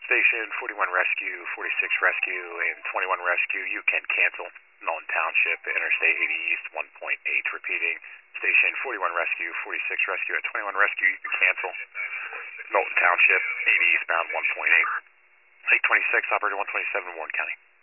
Station 41 Rescue, 46 Rescue, and 21 Rescue, you can cancel. Milton Township, Interstate 80 East, 1.8, repeating. Station 41 Rescue, 46 Rescue, at 21 Rescue, you can cancel. Milton Township, 80 eastbound, 1.8. 826, operator 127, Warren County.